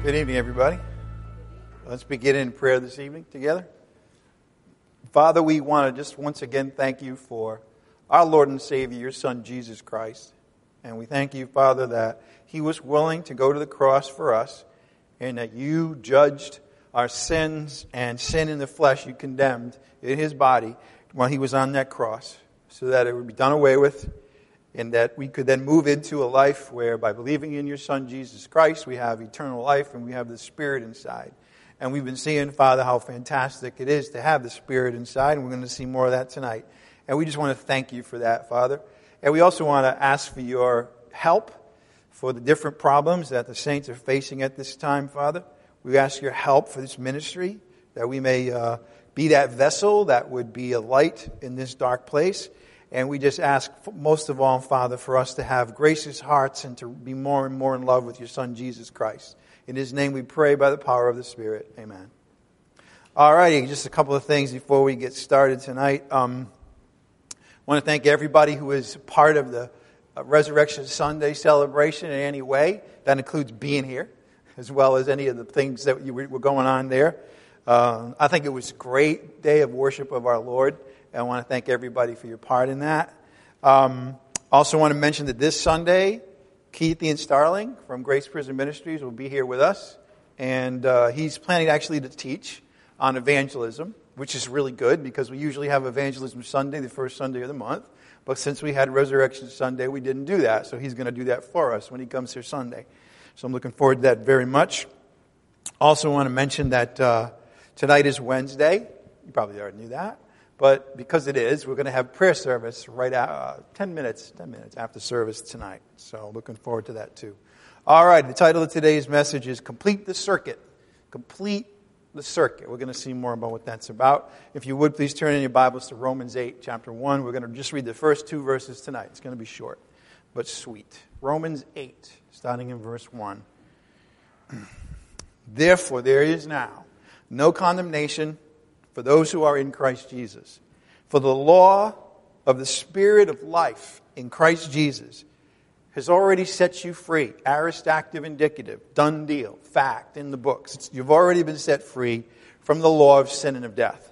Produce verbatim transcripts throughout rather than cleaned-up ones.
Good evening, everybody. Let's begin in prayer this evening together. Father, we want to just once again thank you for our Lord and Savior, your Son, Jesus Christ. And we thank you, Father, that he was willing to go to the cross for us and that you judged our sins and sin in the flesh you condemned in his body while he was on that cross so that it would be done away with and that we could then move into a life where by believing in your Son, Jesus Christ, we have eternal life and we have the Spirit inside. And we've been seeing, Father, how fantastic it is to have the Spirit inside, and we're going to see more of that tonight. And we just want to thank you for that, Father. And we also want to ask for your help for the different problems that the saints are facing at this time, Father. We ask your help for this ministry, that we may uh, be that vessel that would be a light in this dark place. And we just ask, most of all, Father, for us to have gracious hearts and to be more and more in love with your Son, Jesus Christ. In his name we pray by the power of the Spirit. Amen. All righty, just a couple of things before we get started tonight. Um, I want to thank everybody who is part of the Resurrection Sunday celebration in any way. That includes being here, as well as any of the things that were going on there. Uh, I think it was a great day of worship of our Lord. I want to thank everybody for your part in that. Um, also want to mention that this Sunday, Keith Ian Starling from Grace Prison Ministries will be here with us. And uh, he's planning actually to teach on evangelism, which is really good because we usually have Evangelism Sunday, the first Sunday of the month. But since we had Resurrection Sunday, we didn't do that. So he's going to do that for us when he comes here Sunday. So I'm looking forward to that very much. Also want to mention that uh, tonight is Wednesday. You probably already knew that. But because it is, we're going to have prayer service right at uh, ten minutes, ten minutes after service tonight. So looking forward to that too. All right, the title of today's message is Complete the Circuit. Complete the Circuit. We're going to see more about what that's about. If you would, please turn in your Bibles to Romans eight, chapter one. We're going to just read the first two verses tonight. It's going to be short, but sweet. Romans eight, starting in verse one. Therefore, there is now no condemnation for those who are in Christ Jesus. For the law of the Spirit of life in Christ Jesus has already set you free. Aorist, active, indicative. Done deal. Fact in the books. It's, you've already been set free from the law of sin and of death.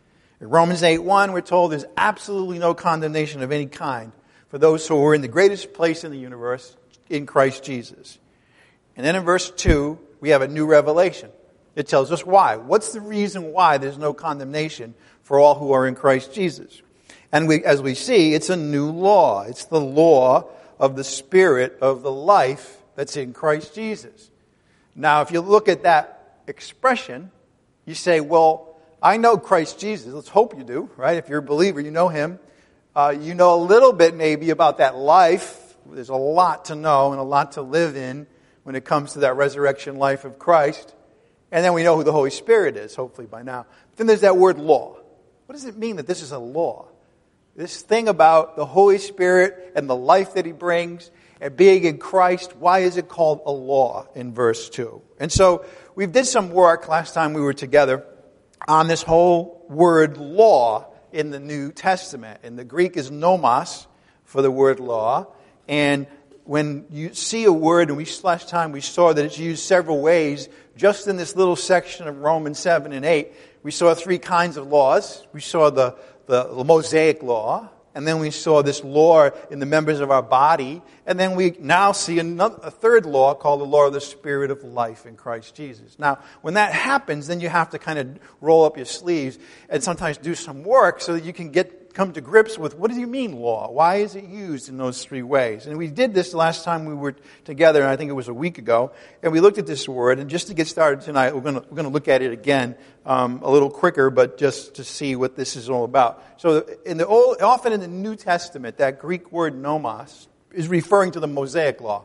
In Romans eight one, we're told there's absolutely no condemnation of any kind for those who are in the greatest place in the universe, in Christ Jesus. And then in verse two, we have a new revelation. It tells us why. What's the reason why there's no condemnation for all who are in Christ Jesus? And we, as we see, it's a new law. It's the law of the Spirit of the life that's in Christ Jesus. Now, if you look at that expression, you say, well, I know Christ Jesus. Let's hope you do, right? If you're a believer, you know him. Uh, you know a little bit maybe about that life. There's a lot to know and a lot to live in when it comes to that resurrection life of Christ. And then we know who the Holy Spirit is, hopefully by now. But then there's that word law. What does it mean that this is a law? This thing about the Holy Spirit and the life that he brings and being in Christ, why is it called a law in verse two? And so we did some work last time we were together on this whole word law in the New Testament. And the Greek is nomos for the word law. And when you see a word, and we last time we saw that it's used several ways, just in this little section of Romans seven and eight, we saw three kinds of laws. We saw the, the, the Mosaic law, and then we saw this law in the members of our body, and then we now see another, a third law called the law of the Spirit of life in Christ Jesus. Now, when that happens, then you have to kind of roll up your sleeves and sometimes do some work so that you can get come to grips with what do you mean law? Why is it used in those three ways? And we did this last time we were together, and I think it was a week ago, and we looked at this word. And just to get started tonight, we're going to, we're going to look at it again um, a little quicker, but just to see what this is all about. So, in the old, often in the New Testament, that Greek word nomos is referring to the Mosaic law.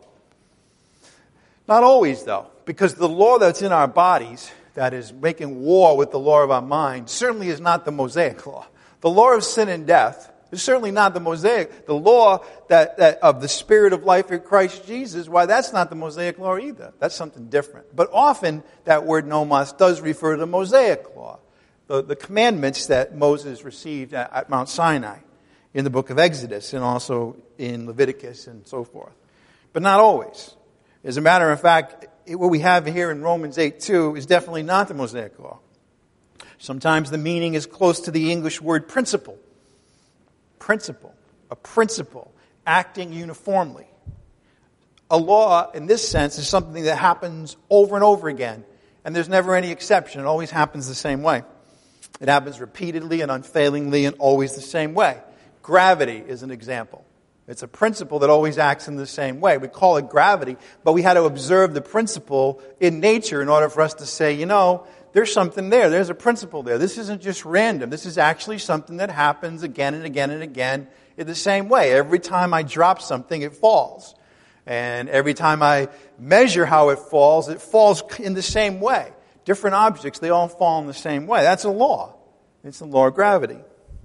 Not always, though, because the law that's in our bodies, that is making war with the law of our mind, certainly is not the Mosaic law. The law of sin and death is certainly not the Mosaic. The law that, that of the Spirit of life in Christ Jesus, why, that's not the Mosaic law either. That's something different. But often that word nomos does refer to the Mosaic law, the, the commandments that Moses received at, at Mount Sinai in the book of Exodus and also in Leviticus and so forth. But not always. As a matter of fact, what we have here in Romans eight two is definitely not the Mosaic law. Sometimes the meaning is close to the English word principle. Principle. A principle. Acting uniformly. A law, in this sense, is something that happens over and over again. And there's never any exception. It always happens the same way. It happens repeatedly and unfailingly and always the same way. Gravity is an example. It's a principle that always acts in the same way. We call it gravity, but we had to observe the principle in nature in order for us to say, you know, there's something there. There's a principle there. This isn't just random. This is actually something that happens again and again and again in the same way. Every time I drop something, it falls. And every time I measure how it falls, it falls in the same way. Different objects, they all fall in the same way. That's a law. It's the law of gravity.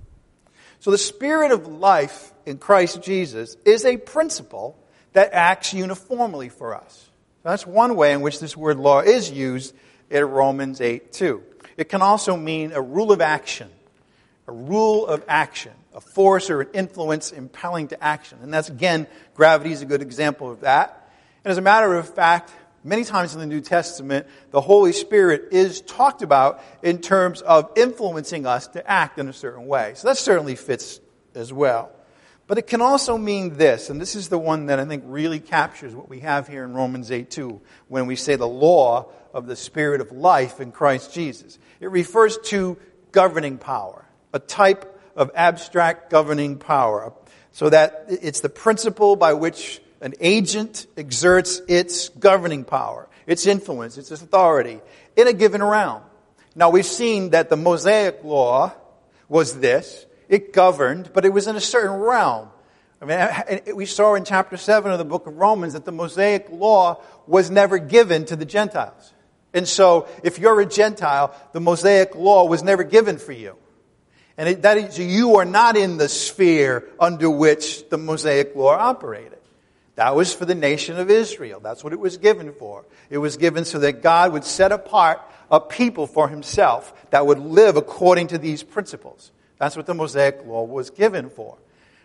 So the Spirit of life in Christ Jesus is a principle that acts uniformly for us. That's one way in which this word law is used in Romans eight two. It can also mean a rule of action. A rule of action. A force or an influence impelling to action. And that's, again, gravity is a good example of that. And as a matter of fact, many times in the New Testament, the Holy Spirit is talked about in terms of influencing us to act in a certain way. So that certainly fits as well. But it can also mean this, and this is the one that I think really captures what we have here in Romans eight two, when we say the law of the Spirit of life in Christ Jesus. It refers to governing power, a type of abstract governing power, so that it's the principle by which an agent exerts its governing power, its influence, its authority in a given realm. Now, we've seen that the Mosaic law was this. It governed, but it was in a certain realm. I mean, we saw in chapter seven of the book of Romans that the Mosaic law was never given to the Gentiles. And so, if you're a Gentile, the Mosaic law was never given for you. And it, that is, you are not in the sphere under which the Mosaic law operated. That was for the nation of Israel. That's what it was given for. It was given so that God would set apart a people for himself that would live according to these principles. That's what the Mosaic law was given for.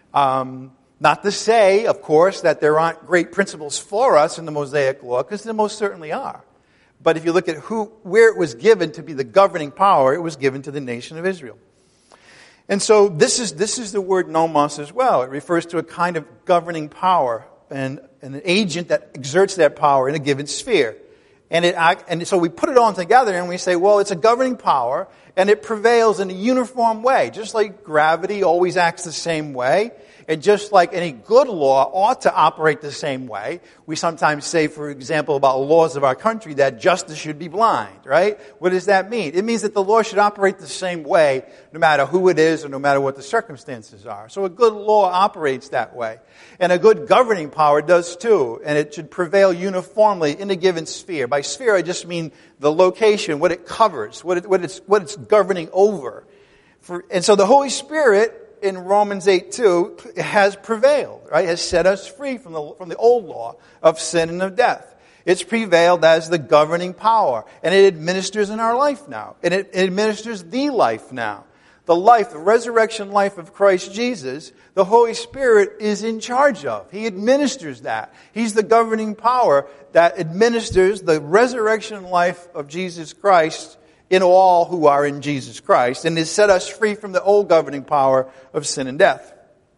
Um, not to say, of course, that there aren't great principles for us in the Mosaic law, because there most certainly are. But if you look at who, where it was given to be the governing power, it was given to the nation of Israel. And so this is this is the word nomos as well. It refers to a kind of governing power and, and an agent that exerts that power in a given sphere. And it and so we put it all together and we say, well, it's a governing power and it prevails in a uniform way. Just like gravity always acts the same way, and just like any good law ought to operate the same way. We sometimes say, for example, about laws of our country that justice should be blind, right? What does that mean? It means that the law should operate the same way no matter who it is or no matter what the circumstances are. So a good law operates that way. And a good governing power does too. And it should prevail uniformly in a given sphere. By sphere, I just mean the location, what it covers, what, it, what, it's, what it's governing over. For, and so the Holy Spirit in Romans eight two has prevailed, right? Has set us free from the from the old law of sin and of death. It's prevailed as the governing power, and it administers in our life now. And it, it administers the life now. The life, the resurrection life of Christ Jesus, the Holy Spirit is in charge of. He administers that. He's the governing power that administers the resurrection life of Jesus Christ in all who are in Jesus Christ, and has set us free from the old governing power of sin and death.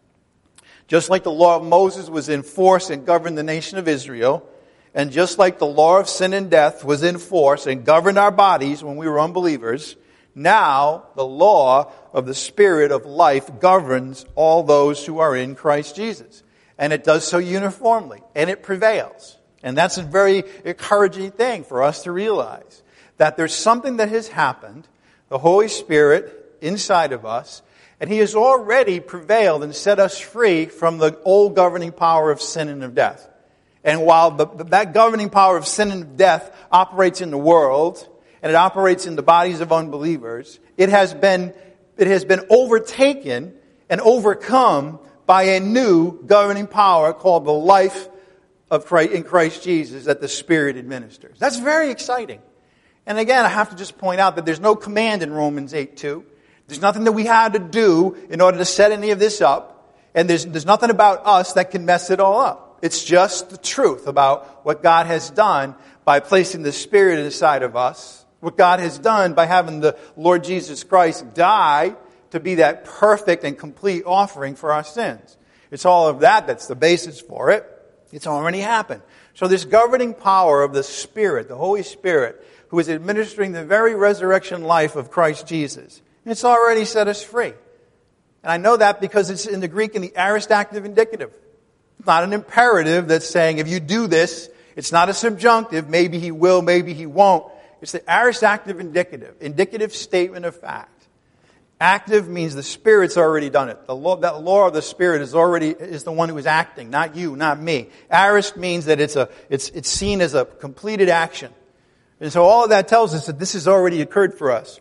Just like the law of Moses was in force and governed the nation of Israel, and just like the law of sin and death was in force and governed our bodies when we were unbelievers, now the law of the Spirit of life governs all those who are in Christ Jesus. And it does so uniformly, and it prevails. And that's a very encouraging thing for us to realize. That there's something that has happened, the Holy Spirit inside of us, and He has already prevailed and set us free from the old governing power of sin and of death. And while the, that governing power of sin and of death operates in the world, and it operates in the bodies of unbelievers, it has been, it has been overtaken and overcome by a new governing power called the life of Christ, in Christ Jesus that the Spirit administers. That's very exciting. And again, I have to just point out that there's no command in Romans eight two. There's nothing that we had to do in order to set any of this up. And there's, there's nothing about us that can mess it all up. It's just the truth about what God has done by placing the Spirit inside of us. What God has done by having the Lord Jesus Christ die to be that perfect and complete offering for our sins. It's all of that that's the basis for it. It's already happened. So this governing power of the Spirit, the Holy Spirit, who is administering the very resurrection life of Christ Jesus, it's already set us free. And I know that because it's in the Greek in the aorist active indicative. It's not an imperative that's saying if you do this, it's not a subjunctive, maybe he will, maybe he won't. It's the aorist active indicative, indicative statement of fact. Active means the Spirit's already done it. The law, that law of the Spirit is already is the one who is acting, not you, not me. Aorist means that it's a it's it's seen as a completed action. And so all of that tells us that this has already occurred for us.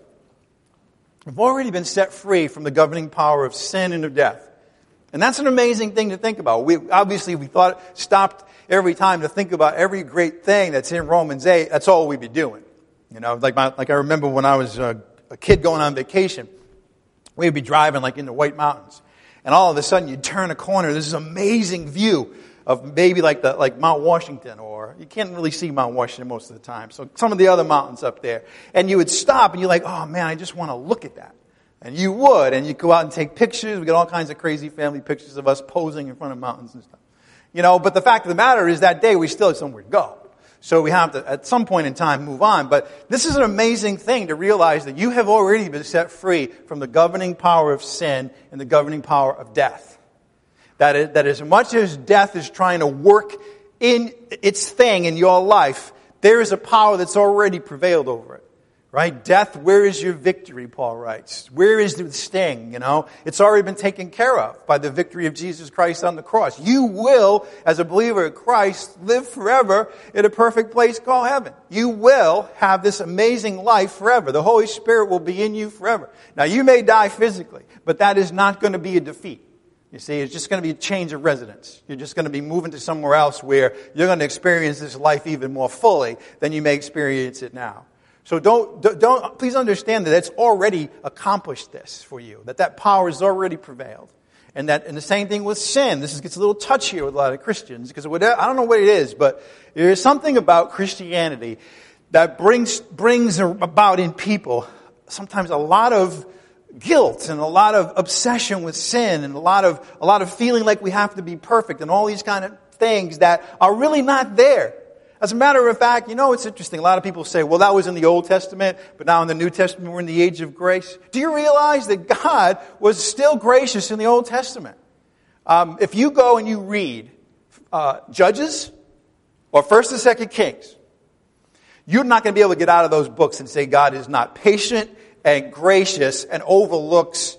We've already been set free from the governing power of sin and of death. And that's an amazing thing to think about. We obviously we thought stopped every time to think about every great thing that's in Romans eight. That's all we'd be doing. You know, like my, like I remember when I was a, a kid going on vacation. We'd be driving like in the White Mountains. And all of a sudden you'd turn a corner. There's this amazing view of maybe like the like Mount Washington, or you can't really see Mount Washington most of the time. So some of the other mountains up there. And you would stop and you're like, oh man, I just want to look at that. And you would. And you'd go out and take pictures. We got all kinds of crazy family pictures of us posing in front of mountains and stuff. You know, but the fact of the matter is that day we still had somewhere to go. So we have to, at some point in time, move on. But this is an amazing thing to realize that you have already been set free from the governing power of sin and the governing power of death. That is, that as much as death is trying to work in its thing in your life, there is a power that's already prevailed over it. Right? Death, where is your victory, Paul writes. Where is the sting, you know? It's already been taken care of by the victory of Jesus Christ on the cross. You will, as a believer of Christ, live forever in a perfect place called heaven. You will have this amazing life forever. The Holy Spirit will be in you forever. Now, you may die physically, but that is not going to be a defeat. You see, it's just going to be a change of residence. You're just going to be moving to somewhere else where you're going to experience this life even more fully than you may experience it now. So don't, don't, please understand that it's already accomplished this for you, that that power has already prevailed. And that, and the same thing with sin. This gets a little touchier with a lot of Christians, because I don't know what it is, but there is something about Christianity that brings, brings about in people sometimes a lot of guilt and a lot of obsession with sin and a lot of, a lot of feeling like we have to be perfect and all these kind of things that are really not there. As a matter of fact, you know, it's interesting. A lot of people say, well, that was in the Old Testament, but now in the New Testament, we're in the age of grace. Do you realize that God was still gracious in the Old Testament? Um, if you go and you read uh, Judges or First and Second Kings, you're not going to be able to get out of those books and say God is not patient and gracious and overlooks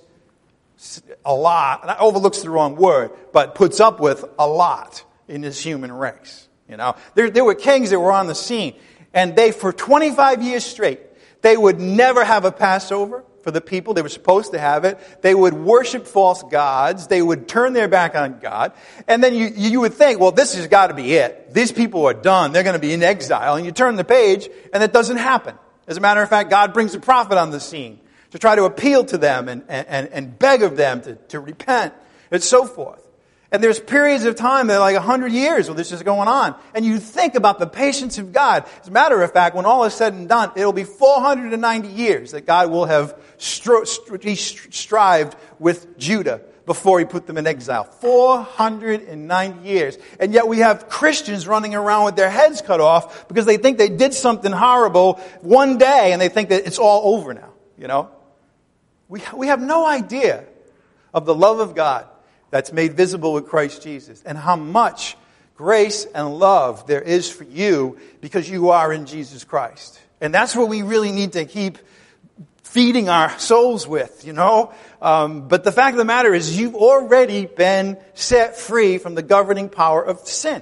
a lot. Not overlooks the wrong word, but puts up with a lot in this human race. You know, there, there were kings that were on the scene, and they, for twenty-five years straight, they would never have a Passover for the people. They were supposed to have it. They would worship false gods. They would turn their back on God. And then you, you would think, well, this has got to be it. These people are done. They're going to be in exile. And you turn the page, and it doesn't happen. As a matter of fact, God brings a prophet on the scene to try to appeal to them and, and, and beg of them to, to repent and so forth. And there's periods of time that are like a hundred years where this is going on. And you think about the patience of God. As a matter of fact, when all is said and done, it'll be four hundred ninety years that God will have stri- stri- strived with Judah before he put them in exile. four hundred ninety years. And yet we have Christians running around with their heads cut off because they think they did something horrible one day and they think that it's all over now. You know? We, we have no idea of the love of God that's made visible with Christ Jesus, and how much grace and love there is for you because you are in Jesus Christ. And that's what we really need to keep feeding our souls with, you know. Um, but the fact of the matter is you've already been set free from the governing power of sin.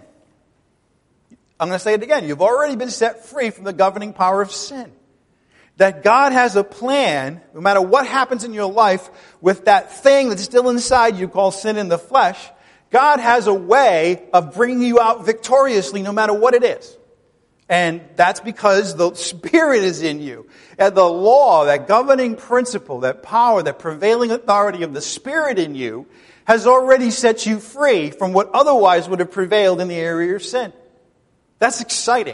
I'm going to say it again. You've already been set free from the governing power of sin. That God has a plan, no matter what happens in your life, with that thing that's still inside you called sin in the flesh, God has a way of bringing you out victoriously no matter what it is. And that's because the Spirit is in you. And the law, that governing principle, that power, that prevailing authority of the Spirit in you has already set you free from what otherwise would have prevailed in the area of sin. That's exciting.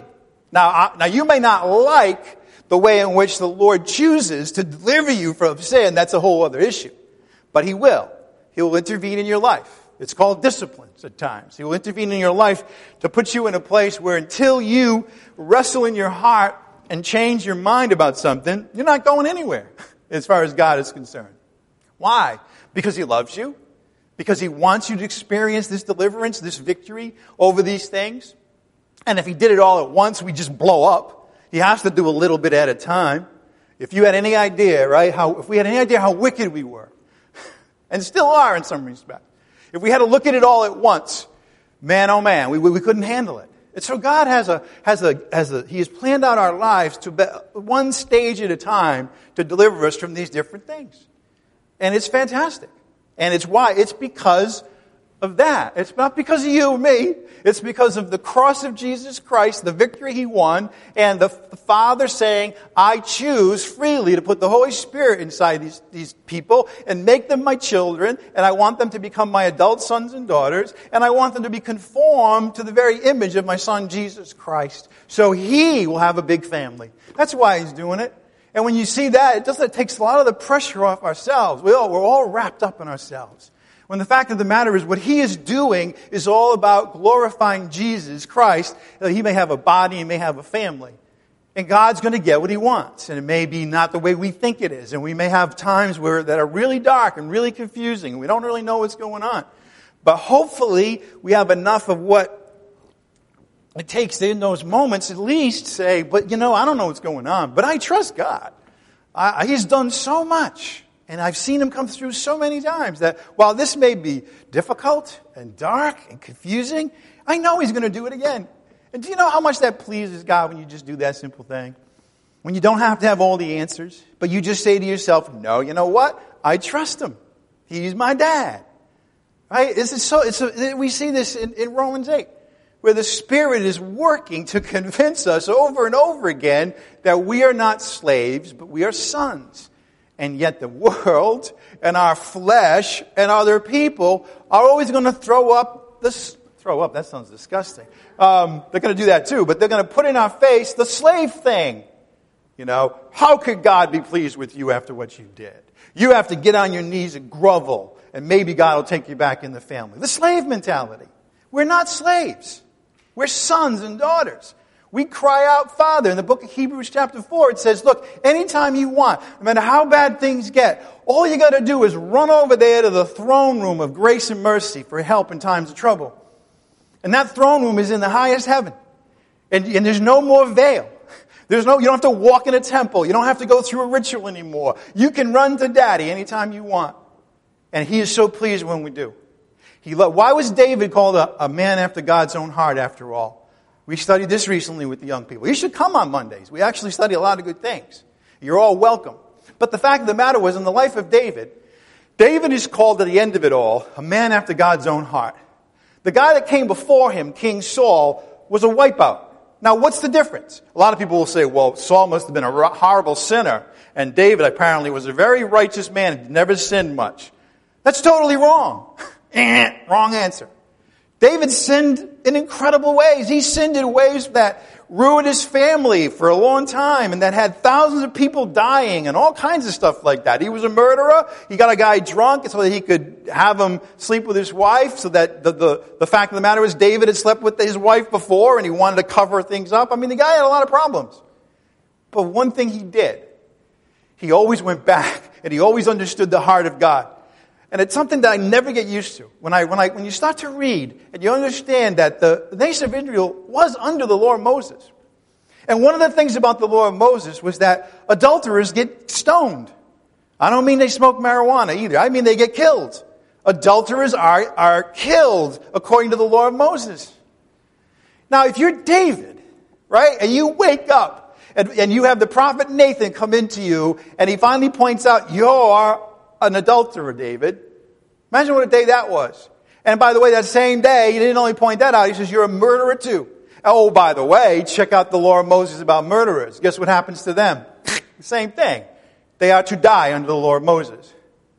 Now, I, now you may not like the way in which the Lord chooses to deliver you from sin. That's a whole other issue. But He will. He will intervene in your life. It's called disciplines at times. He will intervene in your life to put you in a place where until you wrestle in your heart and change your mind about something, you're not going anywhere as far as God is concerned. Why? Because He loves you. Because He wants you to experience this deliverance, this victory over these things. And if He did it all at once, we just blow up. He has to do a little bit at a time. If you had any idea, right, how, if we had any idea how wicked we were, and still are in some respects, if we had to look at it all at once, man, oh man, we, we, we couldn't handle it. And so God has a, has a, has a, He has planned out our lives to be one stage at a time to deliver us from these different things. And it's fantastic. And it's why? It's because of that. It's not because of you or me. It's because of the cross of Jesus Christ, the victory He won, and the, the Father saying, I choose freely to put the Holy Spirit inside these, these people and make them my children, and I want them to become my adult sons and daughters, and I want them to be conformed to the very image of my Son, Jesus Christ. So He will have a big family. That's why He's doing it. And when you see that, it doesn't, it takes a lot of the pressure off ourselves. We all, we're all wrapped up in ourselves. When the fact of the matter is what He is doing is all about glorifying Jesus Christ, that He may have a body, He may have a family. And God's going to get what He wants. And it may be not the way we think it is. And we may have times where that are really dark and really confusing. And we don't really know what's going on. But hopefully we have enough of what it takes in those moments at least say, but you know, I don't know what's going on. But I trust God. I, He's done so much. And I've seen Him come through so many times that while this may be difficult and dark and confusing, I know He's going to do it again. And do you know how much that pleases God when you just do that simple thing? When you don't have to have all the answers, but you just say to yourself, no, you know what? I trust Him. He's my dad. Right? This is so, it's a, we see this in, in Romans eight, where the Spirit is working to convince us over and over again that we are not slaves, but we are sons. And yet the world and our flesh and other people are always going to throw up this, throw up, that sounds disgusting. Um, they're going to do that too, but they're going to put in our face the slave thing. You know, how could God be pleased with you after what you did? You have to get on your knees and grovel, and maybe God will take you back in the family. The slave mentality. We're not slaves. We're sons and daughters. We cry out, Father. In the book of Hebrews chapter four, it says, look, anytime you want, no matter how bad things get, all you got to do is run over there to the throne room of grace and mercy for help in times of trouble. And that throne room is in the highest heaven. And, and there's no more veil. There's no, you don't have to walk in a temple. You don't have to go through a ritual anymore. You can run to Daddy anytime you want. And He is so pleased when we do. He lo- Why was David called a, a man after God's own heart after all? We studied this recently with the young people. You should come on Mondays. We actually study a lot of good things. You're all welcome. But the fact of the matter was, in the life of David, David is called at the end of it all, a man after God's own heart. The guy that came before him, King Saul, was a wipeout. Now, what's the difference? A lot of people will say, well, Saul must have been a horrible sinner, and David apparently was a very righteous man and never sinned much. That's totally wrong. Wrong answer. David sinned in incredible ways. He sinned in ways that ruined his family for a long time and that had thousands of people dying and all kinds of stuff like that. He was a murderer. He got a guy drunk so that he could have him sleep with his wife, so that the, the, the fact of the matter is David had slept with his wife before and he wanted to cover things up. I mean, the guy had a lot of problems. But one thing he did, he always went back and he always understood the heart of God. And it's something that I never get used to. When I, when I, when you start to read and you understand that the nation of Israel was under the law of Moses. And one of the things about the law of Moses was that adulterers get stoned. I don't mean they smoke marijuana either. I mean they get killed. Adulterers are, are killed according to the law of Moses. Now, if you're David, right, and you wake up and, and you have the prophet Nathan come into you and he finally points out, you're an adulterer, David. Imagine what a day that was. And by the way, that same day, he didn't only point that out, he says, you're a murderer too. Oh, by the way, check out the law of Moses about murderers. Guess what happens to them? Same thing. They are to die under the law of Moses.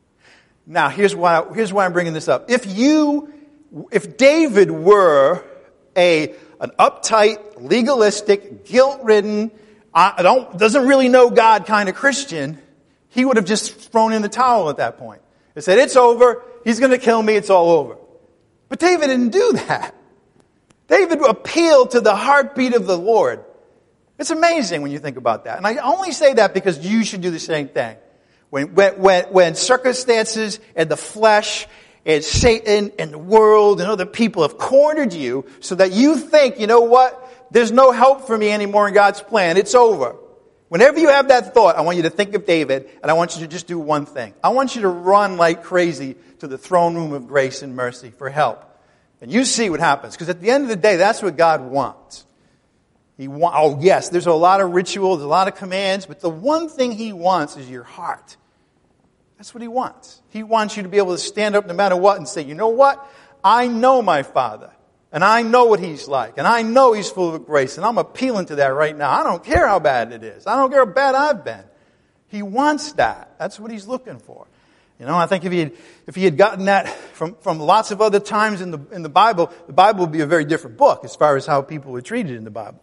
Now, here's why, here's why I'm bringing this up. If you, if David were a, an uptight, legalistic, guilt-ridden, I don't, doesn't really know God kind of Christian, he would have just thrown in the towel at that point. He said, it's over. He's going to kill me. It's all over. But David didn't do that. David appealed to the heartbeat of the Lord. It's amazing when you think about that. And I only say that because you should do the same thing. When, when, when, when circumstances and the flesh and Satan and the world and other people have cornered you so that you think, you know what? There's no help for me anymore in God's plan. It's over. Whenever you have that thought, I want you to think of David, and I want you to just do one thing. I want you to run like crazy to the throne room of grace and mercy for help. And you see what happens. Because at the end of the day, that's what God wants. He wa- oh, yes, there's a lot of rituals, a lot of commands, but the one thing He wants is your heart. That's what He wants. He wants you to be able to stand up no matter what and say, you know what? I know my Father. And I know what He's like. And I know He's full of grace. And I'm appealing to that right now. I don't care how bad it is. I don't care how bad I've been. He wants that. That's what He's looking for. You know, I think if he had, if he had gotten that from, from lots of other times in the, in the Bible, the Bible would be a very different book as far as how people were treated in the Bible.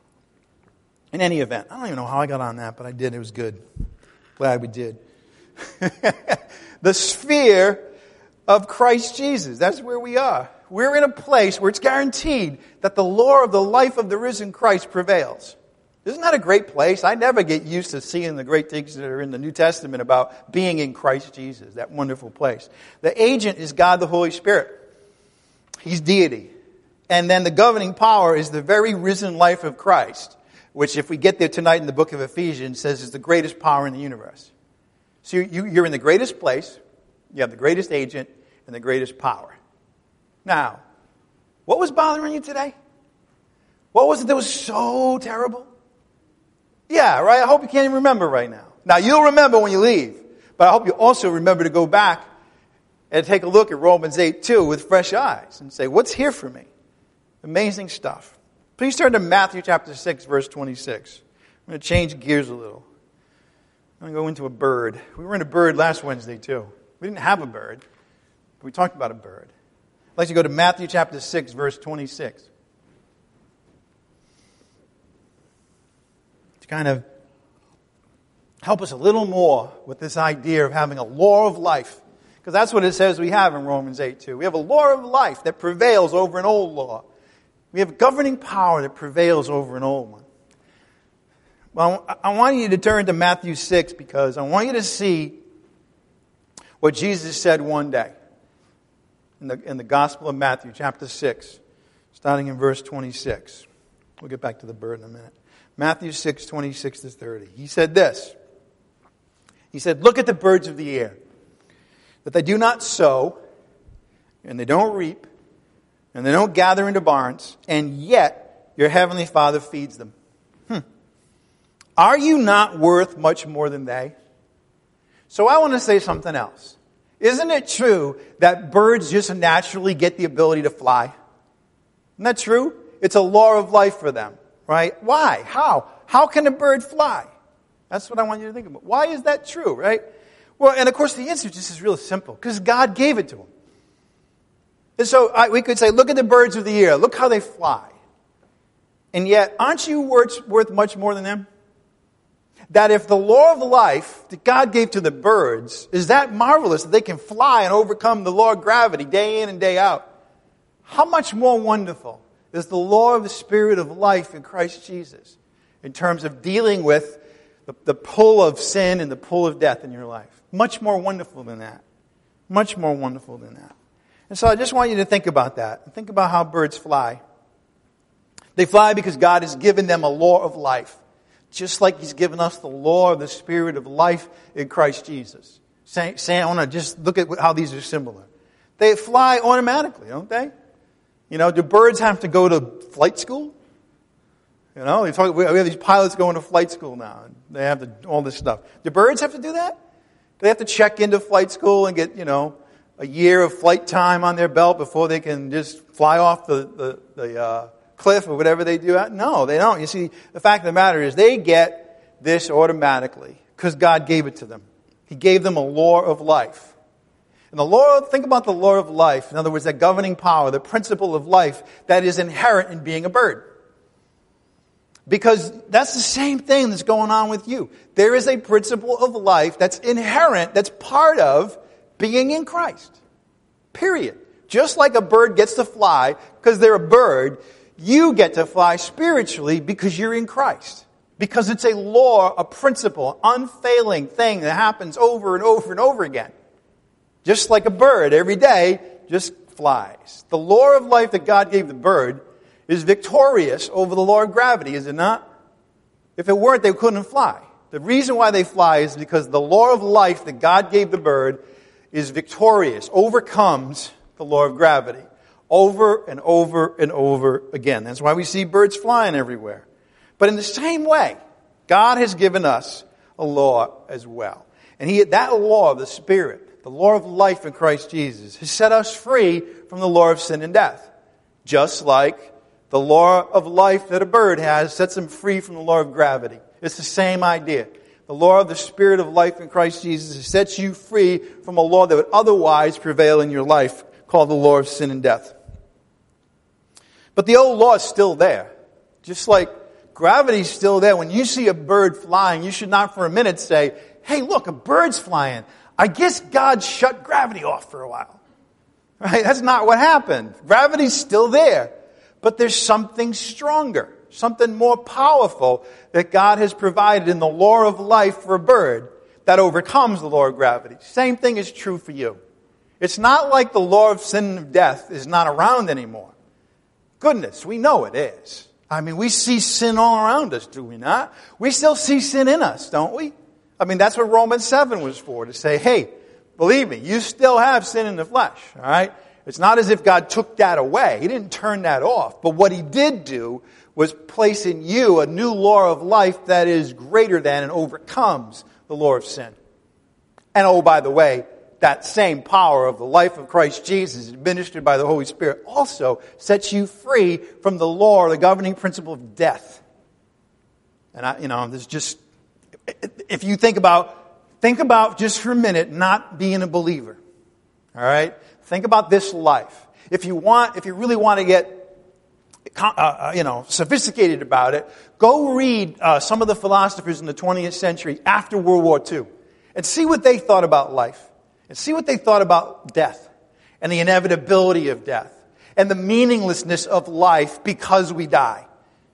In any event, I don't even know how I got on that, but I did. It was good. Glad we did. The sphere of Christ Jesus. That's where we are. We're in a place where it's guaranteed that the law of the life of the risen Christ prevails. Isn't that a great place? I never get used to seeing the great things that are in the New Testament about being in Christ Jesus, that wonderful place. The agent is God the Holy Spirit. He's deity. And then the governing power is the very risen life of Christ, which if we get there tonight in the book of Ephesians, says is the greatest power in the universe. So you're in the greatest place, you have the greatest agent, and the greatest power. Now, what was bothering you today? What was it that was so terrible? Yeah, right? I hope you can't even remember right now. Now, you'll remember when you leave, but I hope you also remember to go back and take a look at Romans eight two with fresh eyes and say, what's here for me? Amazing stuff. Please turn to Matthew chapter six, verse twenty-six. I'm going to change gears a little. I'm going to go into a bird. We were in a bird last Wednesday, too. We didn't have a bird, but we talked about a bird. I'd like to go to Matthew chapter six, verse twenty-six. To kind of help us a little more with this idea of having a law of life. Because that's what it says we have in Romans eight two. We have a law of life that prevails over an old law. We have governing power that prevails over an old one. Well, I want you to turn to Matthew six because I want you to see what Jesus said one day. In the, in the Gospel of Matthew, chapter six, starting in verse twenty-six. We'll get back to the bird in a minute. Matthew six, twenty-six to thirty. He said this. He said, look at the birds of the air, that they do not sow, and they don't reap, and they don't gather into barns, and yet your heavenly Father feeds them. Hmm. Are you not worth much more than they? So I want to say something else. Isn't it true that birds just naturally get the ability to fly? Isn't that true? It's a law of life for them, right? Why? How? How can a bird fly? That's what I want you to think about. Why is that true, right? Well, and of course the answer just is really simple. Because God gave it to them. And so I, we could say, look at the birds of the air. Look how they fly. And yet, aren't you worth, worth much more than them? That if the law of life that God gave to the birds is that marvelous that they can fly and overcome the law of gravity day in and day out, how much more wonderful is the law of the Spirit of life in Christ Jesus in terms of dealing with the, the pull of sin and the pull of death in your life? Much more wonderful than that. Much more wonderful than that. And so I just want you to think about that. Think about how birds fly. They fly because God has given them a law of life. Just like He's given us the law of the Spirit of life in Christ Jesus. Say, say, I want to just look at how these are similar. They fly automatically, don't they? You know, do birds have to go to flight school? You know, we, talk, we have these pilots going to flight school now. And they have to, all this stuff. Do birds have to do that? Do they have to check into flight school and get, you know, a year of flight time on their belt before they can just fly off the, the, the uh, cliff or whatever they do? No, they don't. You see, the fact of the matter is they get this automatically because God gave it to them. He gave them a law of life. And the law, think about the law of life. In other words, that governing power, the principle of life that is inherent in being a bird. Because that's the same thing that's going on with you. There is a principle of life that's inherent, that's part of being in Christ. Period. Just like a bird gets to fly because they're a bird, you get to fly spiritually because you're in Christ. Because it's a law, a principle, unfailing thing that happens over and over and over again. Just like a bird, every day just flies. The law of life that God gave the bird is victorious over the law of gravity, is it not? If it weren't, they couldn't fly. The reason why they fly is because the law of life that God gave the bird is victorious, overcomes the law of gravity. Over and over and over again. That's why we see birds flying everywhere. But in the same way, God has given us a law as well. And he, that law of the Spirit, the law of life in Christ Jesus, has set us free from the law of sin and death. Just like the law of life that a bird has sets him free from the law of gravity. It's the same idea. The law of the Spirit of life in Christ Jesus sets you free from a law that would otherwise prevail in your life, called the law of sin and death. But the old law is still there. Just like gravity's still there. When you see a bird flying, you should not for a minute say, hey, look, a bird's flying. I guess God shut gravity off for a while. Right? That's not what happened. Gravity's still there. But there's something stronger, something more powerful that God has provided in the law of life for a bird that overcomes the law of gravity. Same thing is true for you. It's not like the law of sin and death is not around anymore. Goodness, we know it is. I mean, we see sin all around us, do we not? We still see sin in us, don't we? I mean, that's what Romans seven was for, to say, hey, believe me, you still have sin in the flesh, all right? It's not as if God took that away. He didn't turn that off. But what he did do was place in you a new law of life that is greater than and overcomes the law of sin. And oh, by the way, that same power of the life of Christ Jesus, administered by the Holy Spirit, also sets you free from the law or the governing principle of death. And I, you know, there's just, if you think about, think about just for a minute not being a believer. All right? Think about this life. If you want, if you really want to get, uh, you know, sophisticated about it, go read uh, some of the philosophers in the twentieth century after World War Two, and see what they thought about life, and see what they thought about death, and the inevitability of death, and the meaninglessness of life because we die.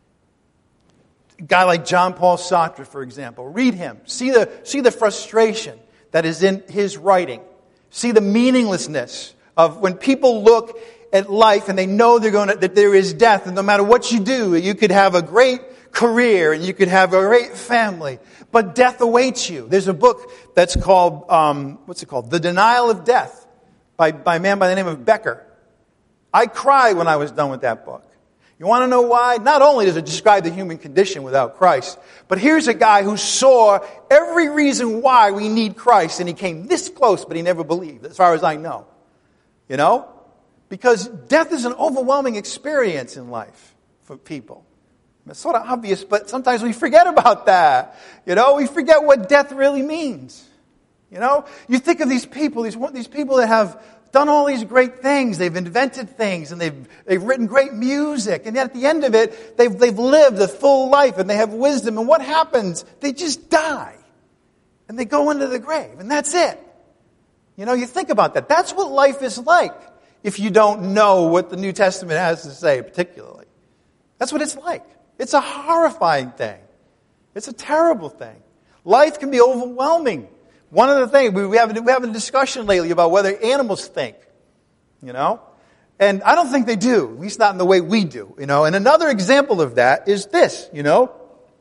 A guy like John Paul Sartre, for example, read him. See the see the frustration that is in his writing. See the meaninglessness of when people look at life and they know they're going to, that there is death, and no matter what you do, you could have a great career and you could have a great family, but death awaits you. There's a book that's called, um, what's it called? The Denial of Death by, by a man by the name of Becker. I cried when I was done with that book. You want to know why? Not only does it describe the human condition without Christ, but here's a guy who saw every reason why we need Christ, and he came this close, but he never believed, as far as I know. You know? Because death is an overwhelming experience in life for people. It's sort of obvious, but sometimes we forget about that. You know, we forget what death really means. You know? You think of these people, these, these people that have done all these great things. They've invented things, and they've they've written great music. And yet at the end of it, they've they've lived a full life, and they have wisdom. And what happens? They just die. And they go into the grave, and that's it. You know, you think about that. That's what life is like if you don't know what the New Testament has to say particularly. That's what it's like. It's a horrifying thing. It's a terrible thing. Life can be overwhelming. One of the things, we have, we have a discussion lately about whether animals think, you know? And I don't think they do, at least not in the way we do, you know? And another example of that is this, you know?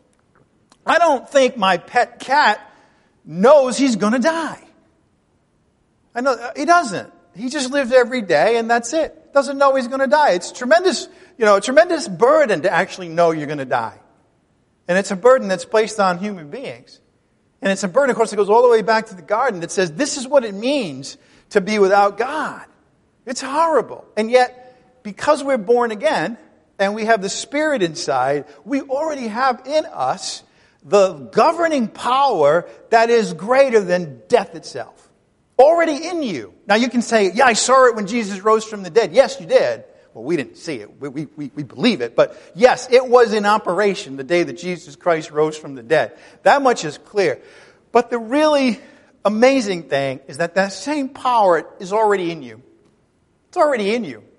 I don't think my pet cat knows he's going to die. I know, he doesn't. He just lives every day and that's it. Doesn't know he's going to die. It's tremendous, you know, a tremendous burden to actually know you're going to die. And it's a burden that's placed on human beings. And it's a burden, of course, that goes all the way back to the garden that says this is what it means to be without God. It's horrible. And yet, because we're born again and we have the Spirit inside, we already have in us the governing power that is greater than death itself. already in you. Now you can say, yeah, I saw it when Jesus rose from the dead. Yes, you did. Well, we didn't see it. We, we, we believe it. But yes, it was in operation the day that Jesus Christ rose from the dead. That much is clear. But the really amazing thing is that that same power is already in you. It's already in you.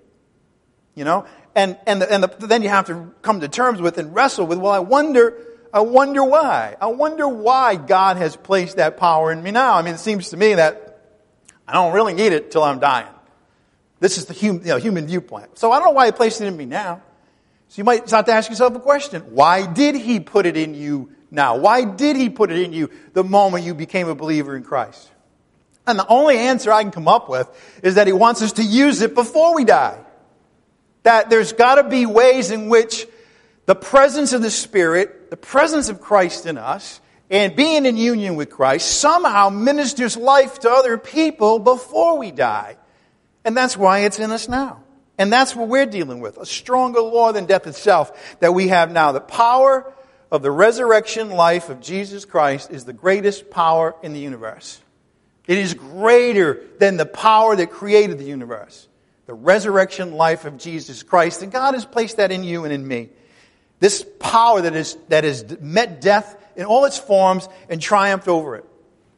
You know? And, and, the, and the, then you have to come to terms with and wrestle with, well, I wonder, I wonder why. I wonder why God has placed that power in me now. I mean, it seems to me that I don't really need it till I'm dying. This is the human, you know, human viewpoint. So I don't know why he placed it in me now. So you might start to ask yourself a question. Why did he put it in you now? Why did he put it in you the moment you became a believer in Christ? And the only answer I can come up with is that he wants us to use it before we die. That there's got to be ways in which the presence of the Spirit, the presence of Christ in us, and being in union with Christ somehow ministers life to other people before we die. And that's why it's in us now. And that's what we're dealing with. A stronger law than death itself that we have now. The power of the resurrection life of Jesus Christ is the greatest power in the universe. It is greater than the power that created the universe. The resurrection life of Jesus Christ. And God has placed that in you and in me. This power that is that has met death in all its forms and triumphed over it.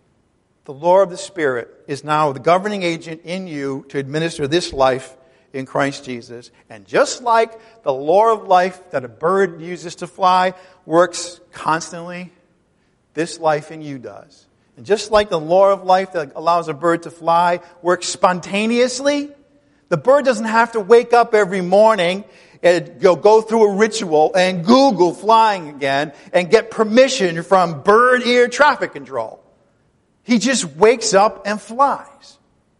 The law of the Spirit is now the governing agent in you to administer this life in Christ Jesus. And just like the law of life that a bird uses to fly works constantly, this life in you does. And just like the law of life that allows a bird to fly works spontaneously, the bird doesn't have to wake up every morning and go, go through a ritual and Google flying again and get permission from bird ear traffic control. He just wakes up and flies.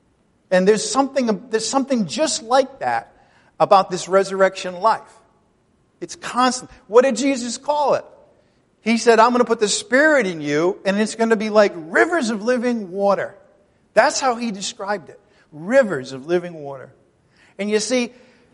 And there's something, there's something just like that about this resurrection life. It's constant. What did Jesus call it? He said, I'm going to put the Spirit in you, and it's going to be like rivers of living water. That's how he described it. Rivers of living water. And you see,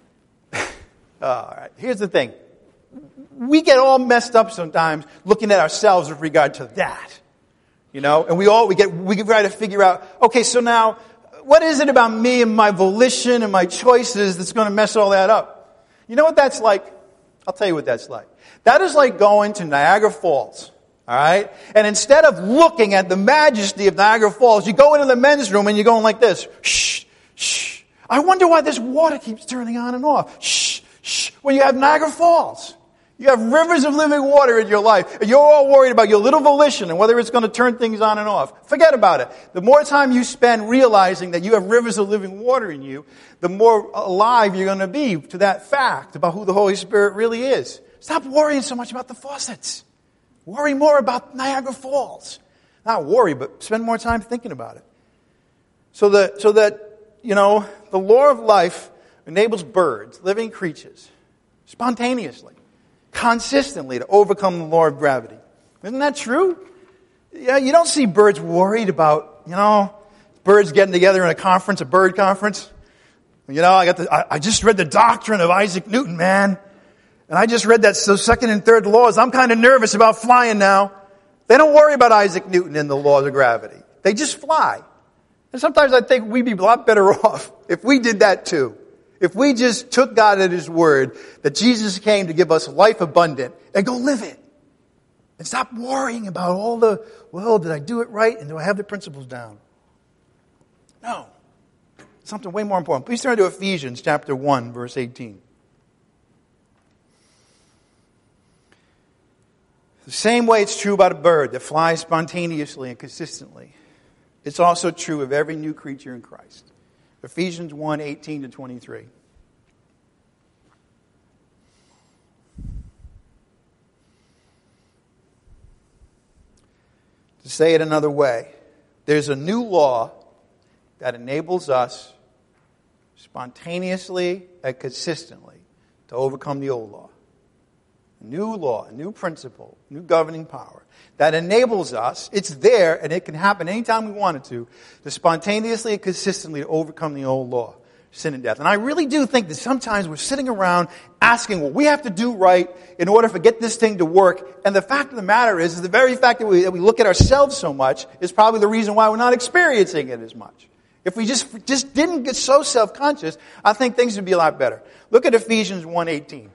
all right, here's the thing. We get all messed up sometimes looking at ourselves with regard to that. You know, and we all, we get, we try to figure out, okay, so now, what is it about me and my volition and my choices that's going to mess all that up? You know what that's like? I'll tell you what that's like. That is like going to Niagara Falls, all right? And instead of looking at the majesty of Niagara Falls, you go into the men's room and you're going like this. Shh, shh. I wonder why this water keeps turning on and off. Shh, shh. Well, you have Niagara Falls. You have rivers of living water in your life, and you're all worried about your little volition and whether it's going to turn things on and off. Forget about it. The more time you spend realizing that you have rivers of living water in you, the more alive you're going to be to that fact about who the Holy Spirit really is. Stop worrying so much about the faucets. Worry more about Niagara Falls. Not worry, but spend more time thinking about it. So that, so that, you know, the law of life enables birds, living creatures, spontaneously, consistently to overcome the law of gravity. Isn't that true? Yeah, you don't see birds worried about, you know, birds getting together in a conference, a bird conference. You know, I got the, I, I just read the doctrine of Isaac Newton, man. And I just read that those second and third laws. I'm kind of nervous about flying now. They don't worry about Isaac Newton and the laws of gravity. They just fly. And sometimes I think we'd be a lot better off if we did that too. If we just took God at His word that Jesus came to give us life abundant and go live it. And stop worrying about all the, well, did I do it right? And do I have the principles down? No. Something way more important. Please turn to Ephesians chapter one, verse eighteen. The same way it's true about a bird that flies spontaneously and consistently, it's also true of every new creature in Christ. Ephesians one, eighteen to twenty-three. To say it another way, there's a new law that enables us spontaneously and consistently to overcome the old law. A new law, a new principle, new governing power that enables us, it's there and it can happen anytime we want it to, to spontaneously and consistently overcome the old law. sin and death. And I really do think that sometimes we're sitting around asking what we have to do right in order to get this thing to work. And the fact of the matter is, is the very fact that we, that we look at ourselves so much is probably the reason why we're not experiencing it as much. If we just, just didn't get so self-conscious, I think things would be a lot better. Look at Ephesians one eighteen.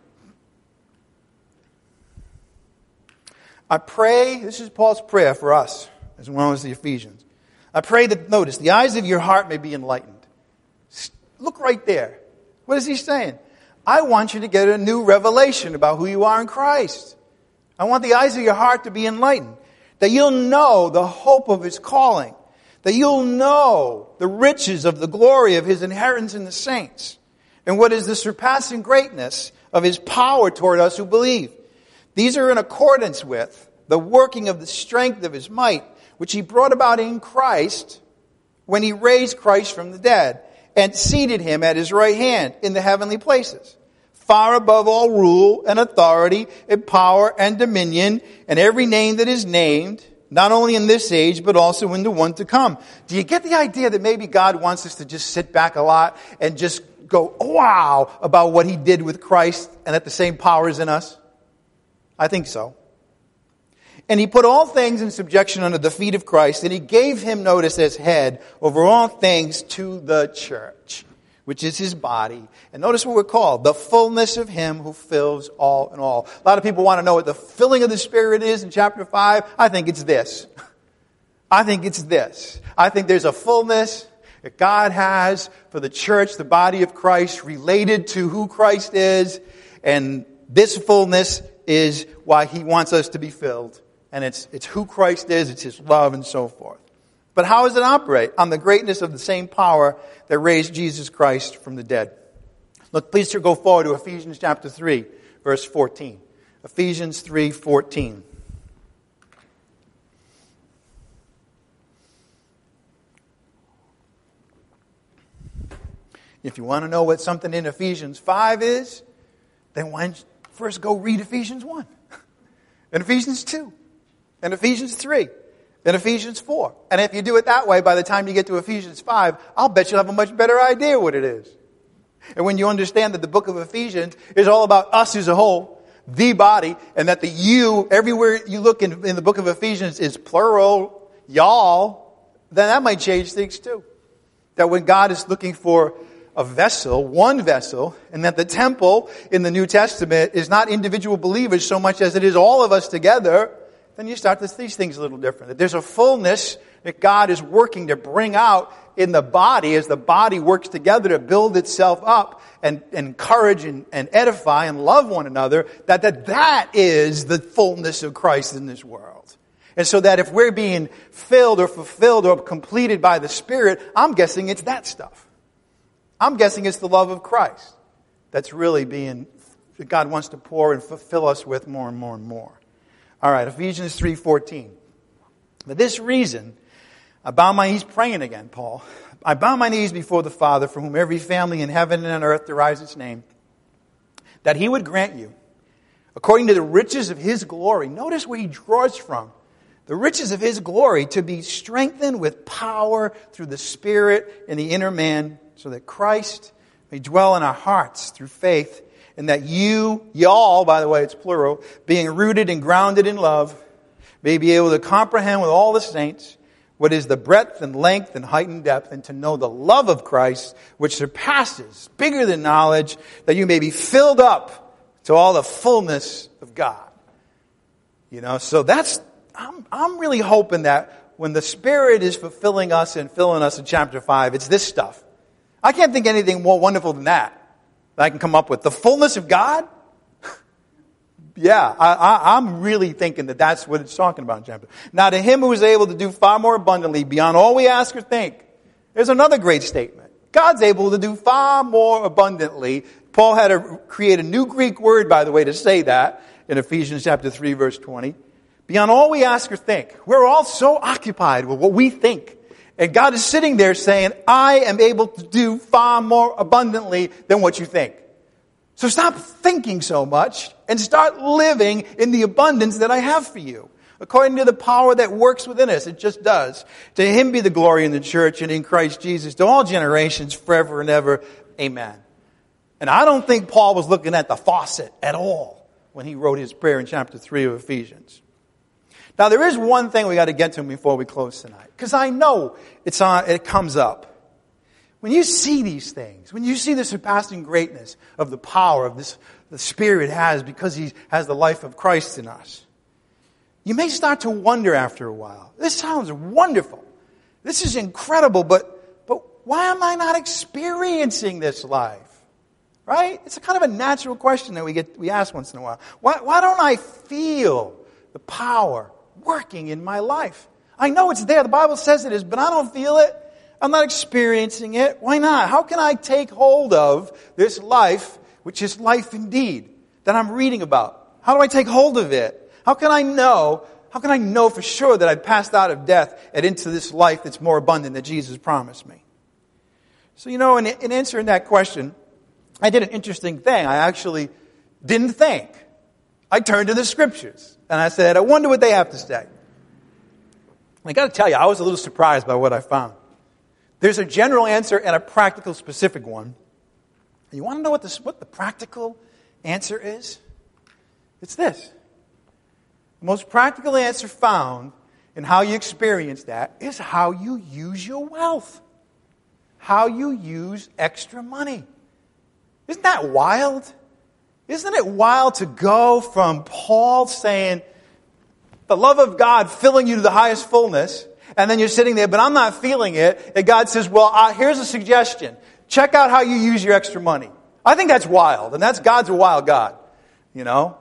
I pray, this is Paul's prayer for us, as well as the Ephesians. I pray that, notice, the eyes of your heart may be enlightened. Look right there. What is he saying? I want you to get a new revelation about who you are in Christ. I want the eyes of your heart to be enlightened. That you'll know the hope of his calling. That you'll know the riches of the glory of his inheritance in the saints. And what is the surpassing greatness of his power toward us who believe. These are in accordance with the working of the strength of his might, which he brought about in Christ when he raised Christ from the dead and seated him at his right hand in the heavenly places, far above all rule and authority and power and dominion and every name that is named, not only in this age, but also in the one to come. Do you get the idea that maybe God wants us to just sit back a lot and just go, wow, about what he did with Christ and that the same power is in us? I think so. And he put all things in subjection under the feet of Christ, and he gave him, notice, as head over all things to the church, which is his body. And notice what we're called, the fullness of him who fills all in all. A lot of people want to know what the filling of the Spirit is in chapter five. I think it's this. I think it's this. I think there's a fullness that God has for the church, the body of Christ, related to who Christ is. And this fullness is why he wants us to be filled. And it's it's who Christ is, it's his love and so forth. But how does it operate? On the greatness of the same power that raised Jesus Christ from the dead. Look, please go forward to Ephesians chapter three, verse fourteen. Ephesians three fourteen. If you want to know what something in Ephesians five is, then why don't you first go read Ephesians one, and Ephesians two, and Ephesians three, and Ephesians four. And if you do it that way, by the time you get to Ephesians five, I'll bet you'll have a much better idea what it is. And when you understand that the book of Ephesians is all about us as a whole, the body, and that the you, everywhere you look in, in the book of Ephesians is plural, y'all, then that might change things too. That when God is looking for a vessel, one vessel, and that the temple in the New Testament is not individual believers so much as it is all of us together, then you start to see things a little different. That there's a fullness that God is working to bring out in the body as the body works together to build itself up and, and encourage and, and edify and love one another, that, that that is the fullness of Christ in this world. And so that if we're being filled or fulfilled or completed by the Spirit, I'm guessing it's that stuff. I'm guessing it's the love of Christ that's really being, that God wants to pour and fulfill us with more and more and more. All right, Ephesians three fourteen. For this reason, I bow my knees, praying again, Paul. I bow my knees before the Father, from whom every family in heaven and on earth derives its name, that he would grant you, according to the riches of his glory. Notice where he draws from. The riches of his glory, to be strengthened with power through the Spirit in the inner man, so that Christ may dwell in our hearts through faith, and that you, y'all, by the way, it's plural, being rooted and grounded in love, may be able to comprehend with all the saints what is the breadth and length and height and depth, and to know the love of Christ, which surpasses, bigger than knowledge, that you may be filled up to all the fullness of God. You know, so that's, I'm, I'm really hoping that when the Spirit is fulfilling us and filling us in chapter five, it's this stuff. I can't think anything more wonderful than that, that I can come up with. The fullness of God? Yeah, I, I, I'm really thinking that that's what it's talking about in chapter. Now, to him who is able to do far more abundantly beyond all we ask or think. There's another great statement. God's able to do far more abundantly. Paul had to create a new Greek word, by the way, to say that in Ephesians chapter three, verse twenty. Beyond all we ask or think. We're all so occupied with what we think. And God is sitting there saying, I am able to do far more abundantly than what you think. So stop thinking so much and start living in the abundance that I have for you. According to the power that works within us, it just does. To him be the glory in the church and in Christ Jesus to all generations forever and ever. Amen. And I don't think Paul was looking at the faucet at all when he wrote his prayer in chapter three of Ephesians. Now, there is one thing we got to get to before we close tonight, because I know it's on, it comes up. When you see these things, when you see the surpassing greatness of the power of this, the Spirit has because He has the life of Christ in us, you may start to wonder after a while, this sounds wonderful. This is incredible, but, but why am I not experiencing this life? Right? It's a kind of a natural question that we get we ask once in a while. Why, why don't I feel the power working in my life? I know it's there. The Bible says it is, but I don't feel it. I'm not experiencing it. Why not? How can I take hold of this life, which is life indeed, that I'm reading about? How do I take hold of it? How can I know, how can I know for sure that I've passed out of death and into this life that's more abundant that Jesus promised me? So, you know, in, in answering that question, I did an interesting thing. I actually didn't think. I turned to the Scriptures, and I said, I wonder what they have to say. And I got to tell you, I was a little surprised by what I found. There's a general answer and a practical specific one. You want to know what the, what the practical answer is? It's this. The most practical answer found in how you experience that is how you use your wealth. How you use extra money. Isn't that wild? Isn't it wild to go from Paul saying, the love of God filling you to the highest fullness, and then you're sitting there, but I'm not feeling it, and God says, well, uh, here's a suggestion. Check out how you use your extra money. I think that's wild, and that's God's a wild God, you know.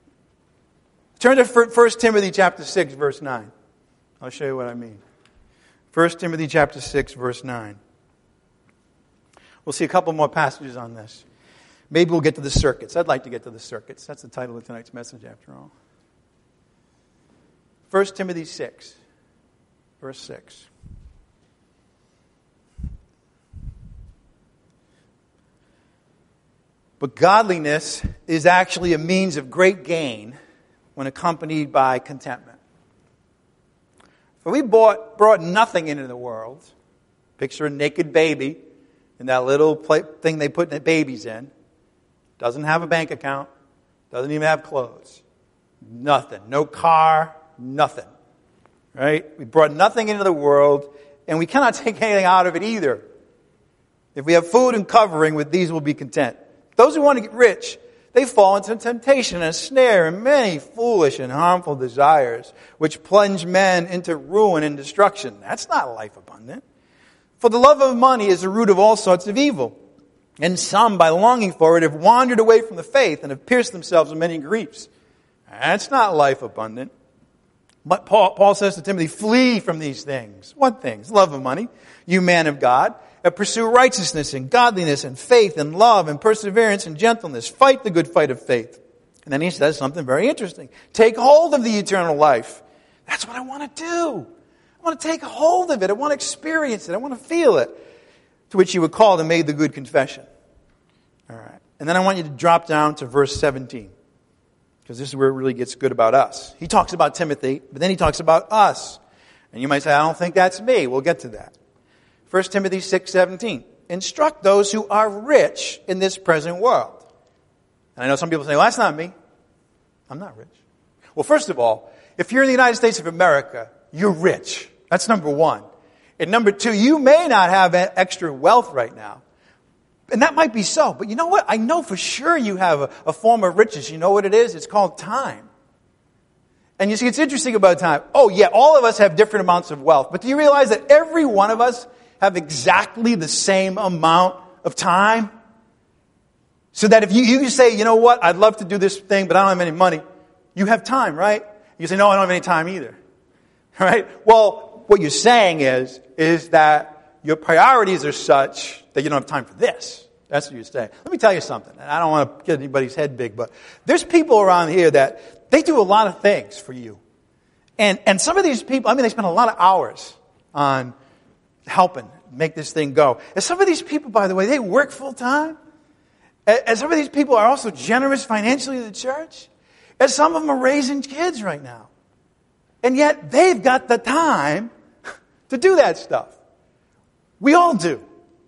Turn to First Timothy chapter six, verse nine. I'll show you what I mean. First Timothy chapter six, verse nine. We'll see a couple more passages on this. Maybe we'll get to the circuits. I'd like to get to the circuits. That's the title of tonight's message, after all. First Timothy six, verse six. But godliness is actually a means of great gain when accompanied by contentment. For we brought, brought nothing into the world. Picture a naked baby in that little plate thing they put the babies in. Doesn't have a bank account. Doesn't even have clothes. Nothing. No car. Nothing. Right? We brought nothing into the world, and we cannot take anything out of it either. If we have food and covering, with these we'll be content. Those who want to get rich, they fall into temptation and a snare and many foolish and harmful desires, which plunge men into ruin and destruction. That's not life abundant. For the love of money is the root of all sorts of evil. And some, by longing for it, have wandered away from the faith and have pierced themselves with many griefs. That's not life abundant. But Paul, Paul says to Timothy, flee from these things. What things? Love of money, you man of God. And pursue righteousness and godliness and faith and love and perseverance and gentleness. Fight the good fight of faith. And then he says something very interesting. Take hold of the eternal life. That's what I want to do. I want to take hold of it. I want to experience it. I want to feel it. To which you were called and made the good confession. All right. And then I want you to drop down to verse seventeen. Because this is where it really gets good about us. He talks about Timothy, but then he talks about us. And you might say, I don't think that's me. We'll get to that. First Timothy six seventeen. Instruct those who are rich in this present world. And I know some people say, well, that's not me. I'm not rich. Well, first of all, if you're in the United States of America, you're rich. That's number one. And number two, you may not have extra wealth right now. And that might be so. But you know what? I know for sure you have a, a form of riches. You know what it is? It's called time. And you see, it's interesting about time. Oh, yeah, all of us have different amounts of wealth. But do you realize that every one of us have exactly the same amount of time? So that if you, you say, you know what? I'd love to do this thing, but I don't have any money. You have time, right? You say, no, I don't have any time either. Right? Well, what you're saying is, is that your priorities are such that you don't have time for this. That's what you're saying. Let me tell you something, and I don't want to get anybody's head big, but there's people around here that they do a lot of things for you. And and some of these people, I mean, they spend a lot of hours on helping make this thing go. And some of these people, by the way, they work full time. And some of these people are also generous financially to the church. And some of them are raising kids right now. And yet they've got the time to do that stuff. We all do.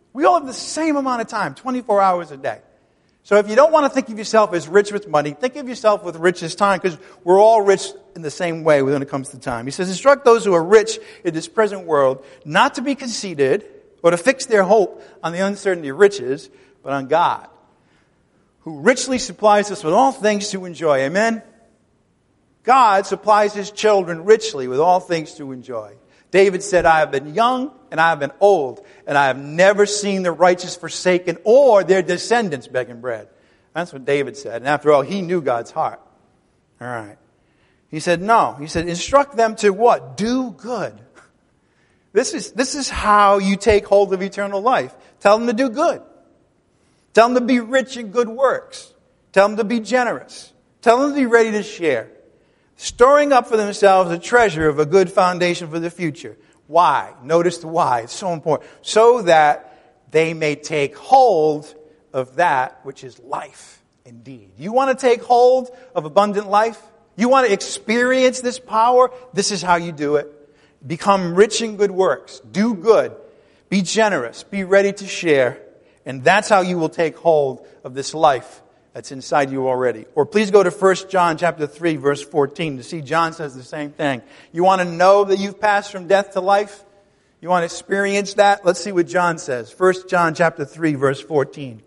We all have the same amount of time, twenty-four hours a day. So if you don't want to think of yourself as rich with money, think of yourself with rich as time, because we're all rich in the same way when it comes to time. He says, instruct those who are rich in this present world not to be conceited or to fix their hope on the uncertainty of riches, but on God, who richly supplies us with all things to enjoy. Amen? God supplies His children richly with all things to enjoy. David said, I have been young and I have been old, and I have never seen the righteous forsaken or their descendants begging bread. That's what David said. And after all, he knew God's heart. All right. He said, no. He said, instruct them to what? Do good. This is, this is how you take hold of eternal life. Tell them to do good. Tell them to be rich in good works. Tell them to be generous. Tell them to be ready to share. Storing up for themselves a treasure of a good foundation for the future. Why? Notice the why. It's so important. So that they may take hold of that which is life indeed. You want to take hold of abundant life? You want to experience this power? This is how you do it. Become rich in good works. Do good. Be generous. Be ready to share. And that's how you will take hold of this life that's inside you already. Or please go to First John chapter three, verse fourteen to see John says the same thing. You want to know that you've passed from death to life? You want to experience that? Let's see what John says. First John chapter three, verse fourteen.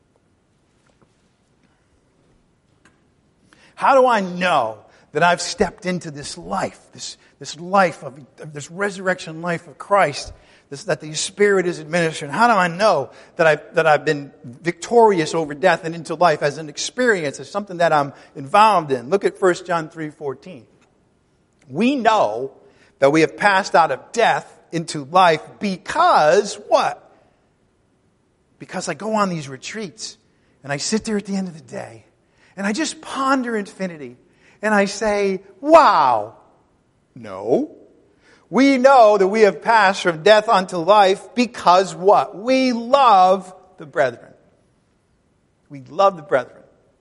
How do I know that I've stepped into this life, this, this life of, of this resurrection life of Christ, this, that the Spirit is administering? How do I know that I've, that I've been victorious over death and into life as an experience, as something that I'm involved in? Look at First John three fourteen. We know that we have passed out of death into life because what? Because I go on these retreats and I sit there at the end of the day and I just ponder infinity and I say, wow. No. We know that we have passed from death unto life because what? We love the brethren. We love the brethren.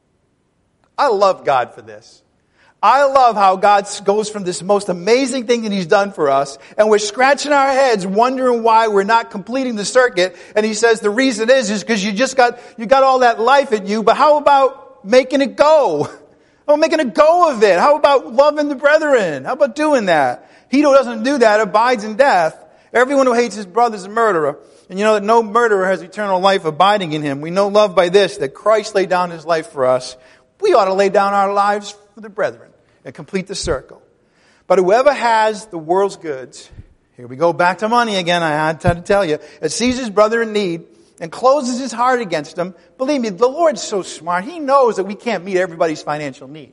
I love God for this. I love how God goes from this most amazing thing that He's done for us, and we're scratching our heads wondering why we're not completing the circuit, and He says the reason is is because you just got you got all that life in you, but how about making it go? How about making a go of it? How about loving the brethren? How about doing that? He who doesn't do that abides in death. Everyone who hates his brother is a murderer. And you know that no murderer has eternal life abiding in him. We know love by this, that Christ laid down His life for us. We ought to lay down our lives for the brethren and complete the circle. But whoever has the world's goods, here we go back to money again, I had to tell you, and sees his brother in need and closes his heart against him. Believe me, the Lord's so smart. He knows that we can't meet everybody's financial need.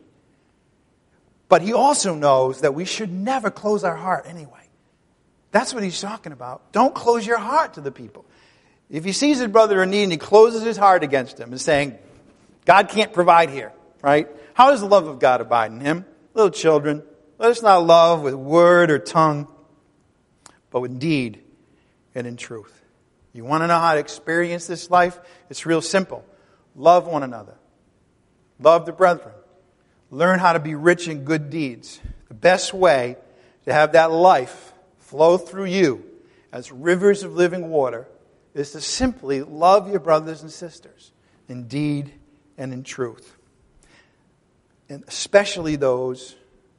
But He also knows that we should never close our heart anyway. That's what He's talking about. Don't close your heart to the people. If he sees his brother in need and he closes his heart against him and saying, God can't provide here, right? How does the love of God abide in him? Little children, let us not love with word or tongue, but with deed and in truth. You want to know how to experience this life? It's real simple. Love one another. Love the brethren. Learn how to be rich in good deeds. The best way to have that life flow through you as rivers of living water is to simply love your brothers and sisters in deed and in truth. And especially those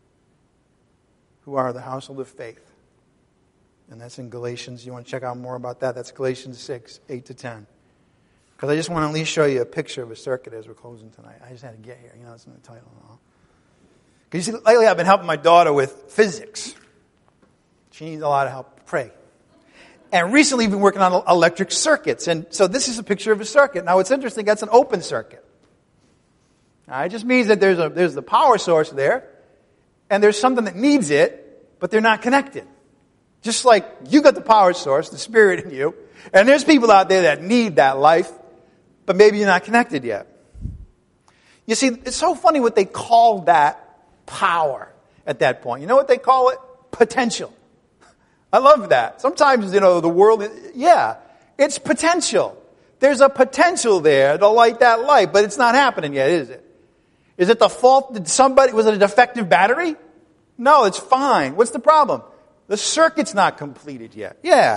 who are the household of faith. And that's in Galatians. You want to check out more about that? That's Galatians six, eight to ten. Because I just want to at least show you a picture of a circuit as we're closing tonight. I just had to get here. You know, it's in the title and all. Because you see, lately I've been helping my daughter with physics. She needs a lot of help. Pray. And recently we've been working on electric circuits. And so this is a picture of a circuit. Now, it's interesting. That's an open circuit. Now, it just means that there's a there's the power source there, and there's something that needs it, but they're not connected. Just like you got the power source, the Spirit in you, and there's people out there that need that life, but maybe you're not connected yet. You see, it's so funny what they call that power at that point. You know what they call it? Potential. I love that. Sometimes, you know, the world, yeah, it's potential. There's a potential there to light that light, but it's not happening yet, is it? Is it the fault that somebody, was it a defective battery? No, it's fine. What's the problem? The circuit's not completed yet. Yeah.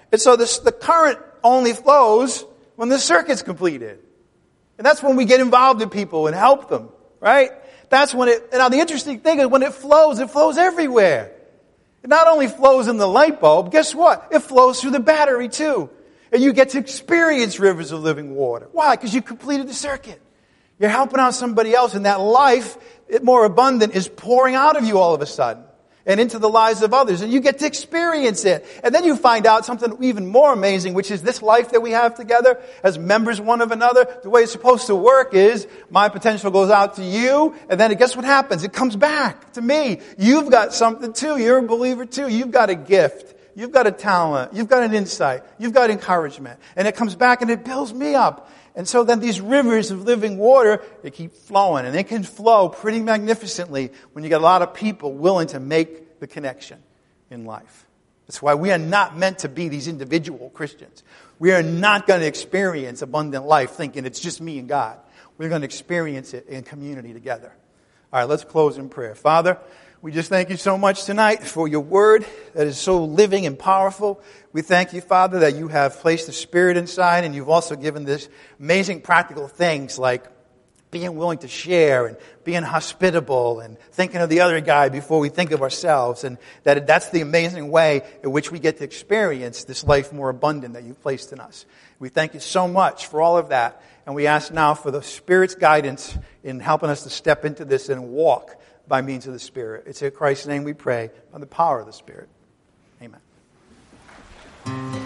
And so this, the current only flows when the circuit's completed. And that's when we get involved in people and help them, right? That's when it, now the interesting thing is when it flows, it flows everywhere. It not only flows in the light bulb, guess what? It flows through the battery too. And you get to experience rivers of living water. Why? Because you completed the circuit. You're helping out somebody else, and that life, it more abundant, is pouring out of you all of a sudden and into the lives of others. And you get to experience it. And then you find out something even more amazing, which is this life that we have together as members one of another. The way it's supposed to work is my potential goes out to you, and then guess what happens? It comes back to me. You've got something too. You're a believer too. You've got a gift. You've got a talent. You've got an insight. You've got encouragement. And it comes back and it builds me up. And so then these rivers of living water, they keep flowing. And they can flow pretty magnificently when you get a lot of people willing to make the connection in life. That's why we are not meant to be these individual Christians. We are not going to experience abundant life thinking it's just me and God. We're going to experience it in community together. All right, let's close in prayer. Father, we just thank you so much tonight for your word that is so living and powerful. We thank you, Father, that you have placed the Spirit inside, and you've also given this amazing practical things like being willing to share and being hospitable and thinking of the other guy before we think of ourselves. And that that's the amazing way in which we get to experience this life more abundant that you've placed in us. We thank you so much for all of that. And we ask now for the Spirit's guidance in helping us to step into this and walk by means of the Spirit. It's in Christ's name we pray, by the power of the Spirit. Amen.